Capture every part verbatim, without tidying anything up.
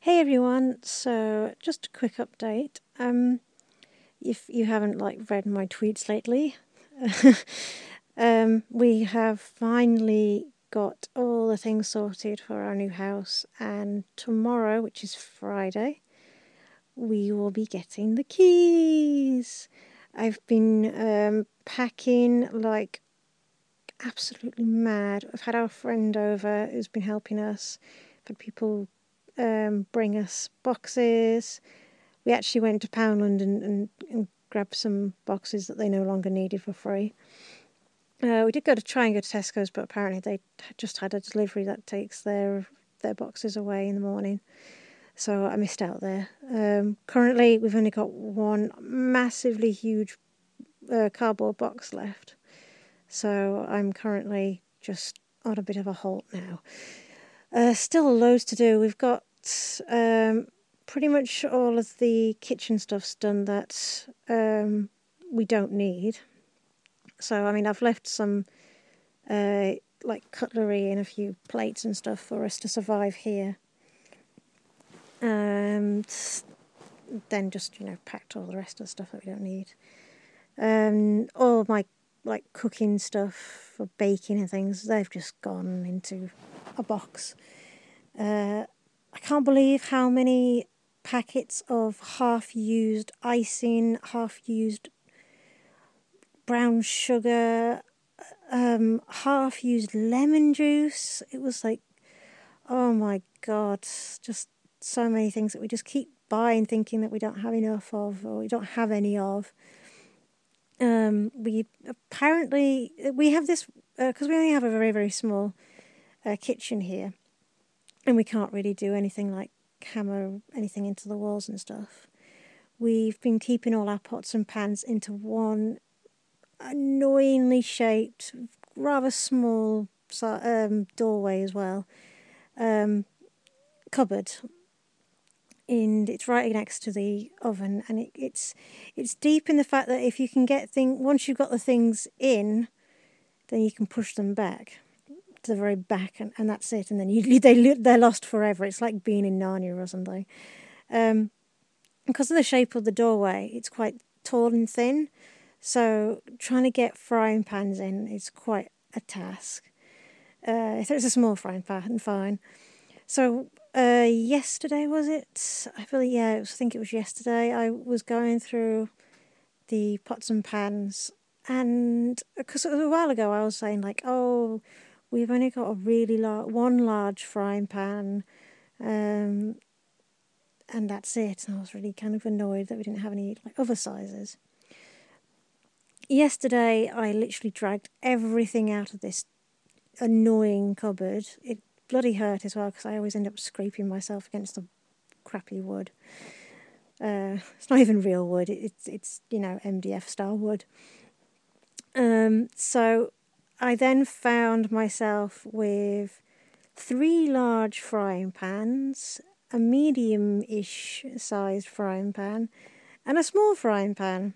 Hey everyone, so just a quick update. Um, if you haven't like read my tweets lately, um, we have finally got all the things sorted for our new house, and tomorrow, which is Friday, we will be getting the keys. I've been um, packing like absolutely mad. I've had our friend over who's been helping us. I've had people um, bring us boxes. We actually went to Poundland and, and, and grabbed some boxes that they no longer needed for free. Uh, we did go to try and go to Tesco's, but apparently they just had a delivery that takes their their boxes away in the morning. So I missed out there. Um, currently, we've only got one massively huge uh, cardboard box left. So I'm currently just on a bit of a halt now. Uh, still loads to do. We've got um, pretty much all of the kitchen stuff's done that um, we don't need. So, I mean, I've left some uh, like cutlery and a few plates and stuff for us to survive here. And then just, you know, packed all the rest of the stuff that we don't need. Um, all of my like cooking stuff for baking and things, they've just gone into a box. Uh, I can't believe how many packets of half-used icing, half-used brown sugar, um, half-used lemon juice. It was like, oh my God, just so many things that we just keep buying thinking that we don't have enough of or we don't have any of. Um, we apparently, we have this, because uh, we only have a very, very small uh, kitchen here, and we can't really do anything like hammer anything into the walls and stuff. We've been keeping all our pots and pans into one annoyingly shaped, rather small um, doorway as well, um, cupboard. And it's right next to the oven, and it, it's it's deep in the fact that if you can get things, once you've got the things in, then you can push them back to the very back, and, and that's it. And then you they they're lost forever. It's like being in Narnia or something. Um, because of the shape of the doorway, it's quite tall and thin, so trying to get frying pans in is quite a task. Uh, if it's a small frying pan, fine. So uh, yesterday, was it? I feel yeah, it was, I think it was yesterday. I was going through the pots and pans, and because a while ago I was saying like, oh, we've only got a really large, one large frying pan, um, and that's it. And I was really kind of annoyed that we didn't have any like other sizes. Yesterday, I literally dragged everything out of this annoying cupboard. It bloody hurt as well because I always end up scraping myself against the crappy wood. Uh, it's not even real wood. It's it's you know M D F style wood. Um, so I then found myself with three large frying pans, a medium-ish sized frying pan, and a small frying pan,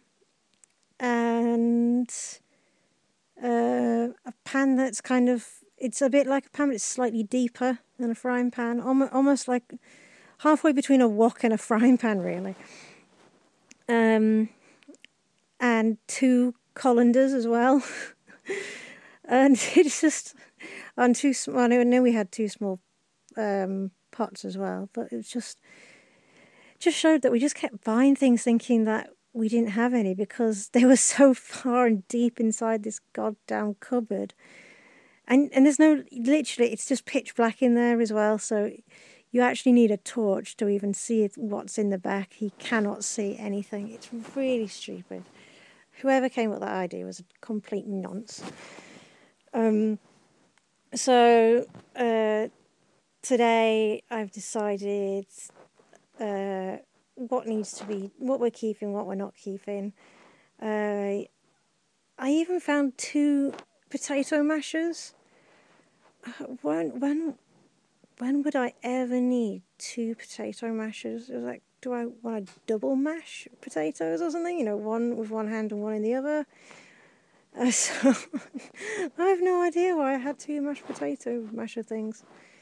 and uh, a pan that's kind of, it's a bit like a pan, but it's slightly deeper than a frying pan, almost like halfway between a wok and a frying pan, really. Um, and two colanders as well. And it's just on two small. I know we had two small um, pots as well, but it just just showed that we just kept buying things thinking that we didn't have any because they were so far and deep inside this goddamn cupboard. And and there's no, literally, it's just pitch black in there as well. So you actually need a torch to even see what's in the back. You cannot see anything. It's really stupid. Whoever came up with that idea was a complete nonce. Um, so uh, today I've decided uh, what needs to be, what we're keeping, what we're not keeping. Uh, I even found two potato mashers. Uh, when when when would I ever need two potato mashers? It was like, do I want to double mash potatoes or something? You know, one with one hand and one in the other. Uh, so I have no idea why I had two mashed potato masher things.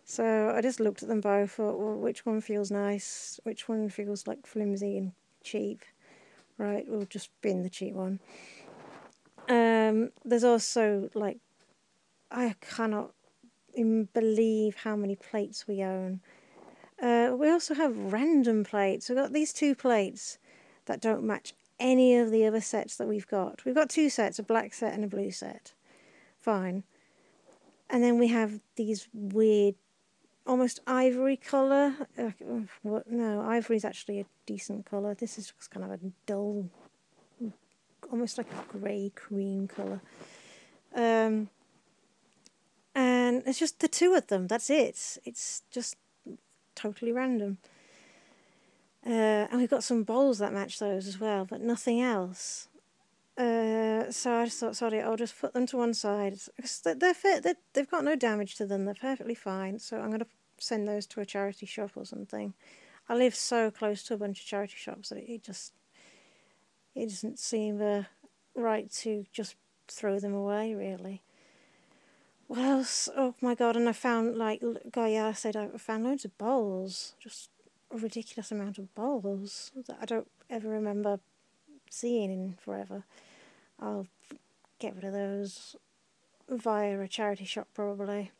So I just looked at them both, thought, well, which one feels nice, which one feels like flimsy and cheap. Right, we'll just bin the cheap one. Um, there's also, like, I cannot believe how many plates we own. Uh, we also have random plates. We've got these two plates that don't match any of the other sets that we've got. We've got two sets, a black set and a blue set. Fine. And then we have these weird, almost ivory colour. Uh, what? No, ivory is actually a decent colour. This is just kind of a dull, almost like a grey cream colour. Um, and it's just the two of them. That's it. It's just totally random. Uh, and we've got some bowls that match those as well, but nothing else. Uh, so I just thought, sorry, I'll just put them to one side. They're fit. They're, they've got no damage to them. They're perfectly fine. So I'm going to send those to a charity shop or something. I live so close to a bunch of charity shops that it just it doesn't seem uh, right to just throw them away, really. What else? Oh my god! And I found, like, guy, yeah, I said I found loads of bowls. Just a ridiculous amount of bowls that I don't ever remember seeing in forever. I'll get rid of those via a charity shop, probably.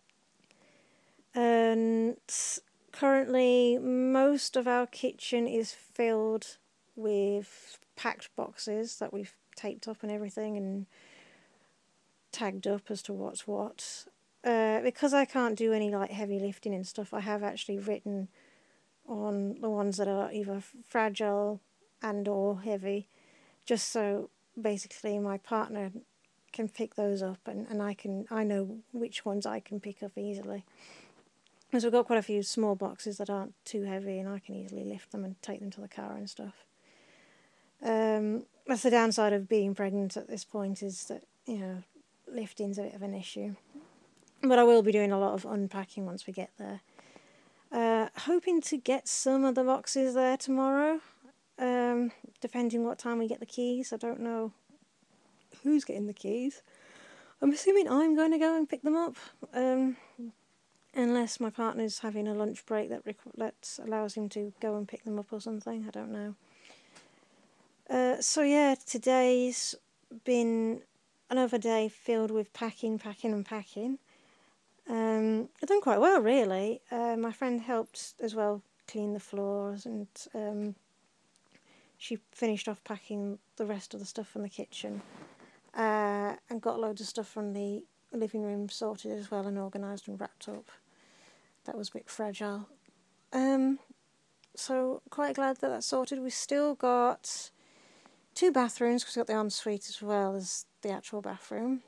And currently, most of our kitchen is filled with packed boxes that we've taped up and everything and tagged up as to what's what. Uh, because I can't do any, like, heavy lifting and stuff, I have actually written on the ones that are either fragile and or heavy, just so basically my partner can pick those up, and, and I can I know which ones I can pick up easily. Because we've got quite a few small boxes that aren't too heavy, and I can easily lift them and take them to the car and stuff. Um, that's the downside of being pregnant at this point, is that, you know, lifting's a bit of an issue. But I will be doing a lot of unpacking once we get there. Uh, hoping to get some of the boxes there tomorrow, um, depending what time we get the keys. I don't know who's getting the keys. I'm assuming I'm going to go and pick them up, um, unless my partner's having a lunch break that rec- that allows him to go and pick them up or something. I don't know. Uh, so yeah, today's been another day filled with packing, packing and packing. Um, I've done quite well, really. Uh, my friend helped as well clean the floors, and um, she finished off packing the rest of the stuff from the kitchen, uh, and got loads of stuff from the living room sorted as well and organised and wrapped up. That was a bit fragile. Um, so quite glad that that's sorted. We've still got two bathrooms, because we've got the ensuite as well as the actual bathroom.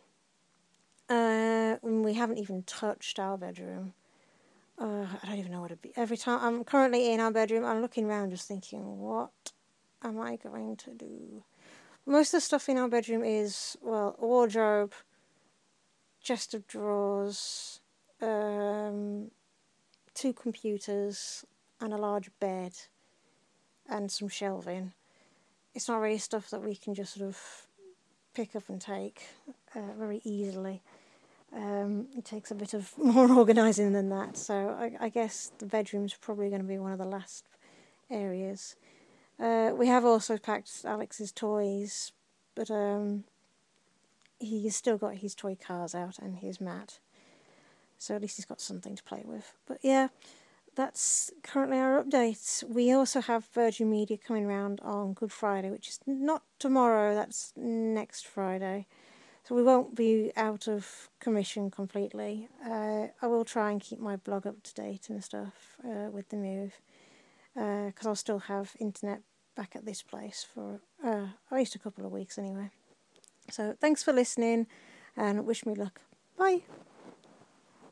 Uh, and we haven't even touched our bedroom. Uh, I don't even know what it'd be. Every time I'm currently in our bedroom, I'm looking around just thinking, what am I going to do? Most of the stuff in our bedroom is, well, a wardrobe, chest of drawers, um, two computers, and a large bed, and some shelving. It's not really stuff that we can just sort of pick up and take uh, very easily. Um, it takes a bit of more organising than that, so I, I guess the bedroom's probably going to be one of the last areas. Uh, we have also packed Alex's toys, but um, he's still got his toy cars out and his mat, so at least he's got something to play with. But yeah, that's currently our updates. We also have Virgin Media coming round on Good Friday, which is not tomorrow, that's next Friday. So we won't be out of commission completely. Uh, I will try and keep my blog up to date and stuff uh, with the move, because uh, I'll still have internet back at this place for uh, at least a couple of weeks anyway. So thanks for listening, and wish me luck. Bye.